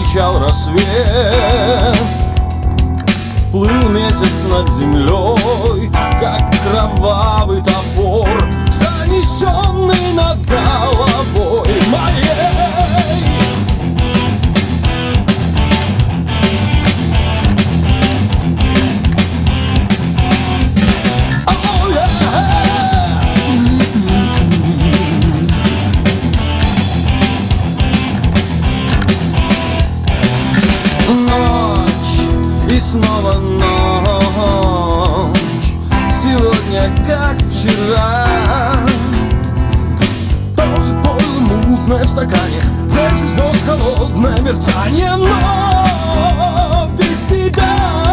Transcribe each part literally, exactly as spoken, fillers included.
встречал рассвет. Плыл месяц над землей, как кровавый топор, занесенный над головой моей. И снова ночь, сегодня как вчера. Тоже пойло мутное в стакане, тех же звезд холодное мерцание, но без тебя.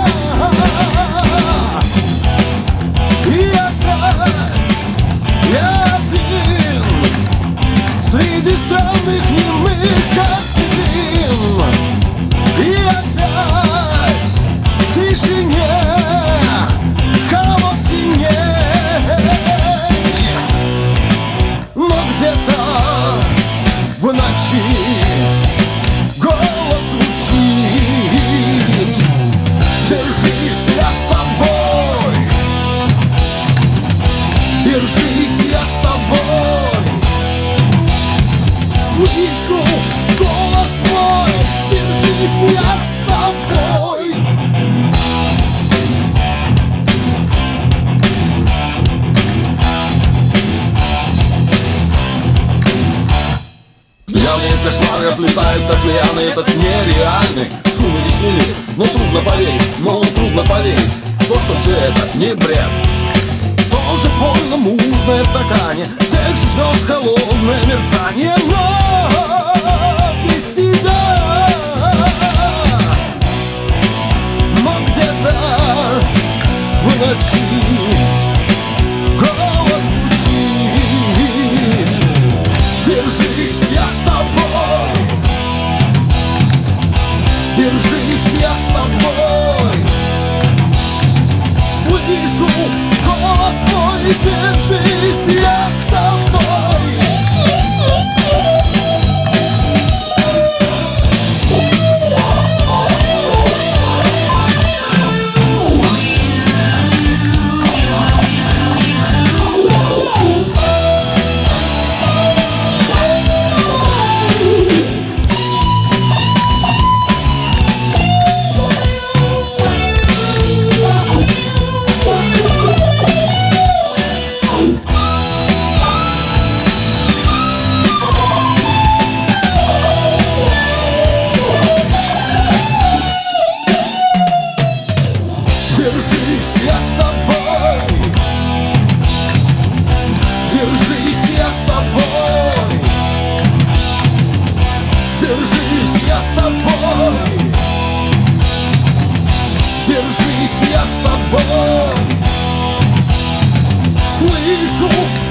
И опять я один среди странных немых картин. И опять в тишине, холоднее, но где-то в ночи голос звучит: держись, я с тобой, держись, я с тобой. Слышу голос твой: держись, я с тобой. Явные кошмары оплетают, как лианы, этот нереальный сумеречный мир. Но трудно поверить, но трудно поверить в то, что все это не бред. Тоже пойло мутное в стакане, тех же звезд холодное мерцание, но без тебя. Но где-то в ночи голос звучит: держись, я с тобой, держись, я с тобой. Слышу голос твой: держись, я с тобой. Держись, я с тобой, держись, я с тобой, держись, я с тобой, держись, я с тобой. Слышу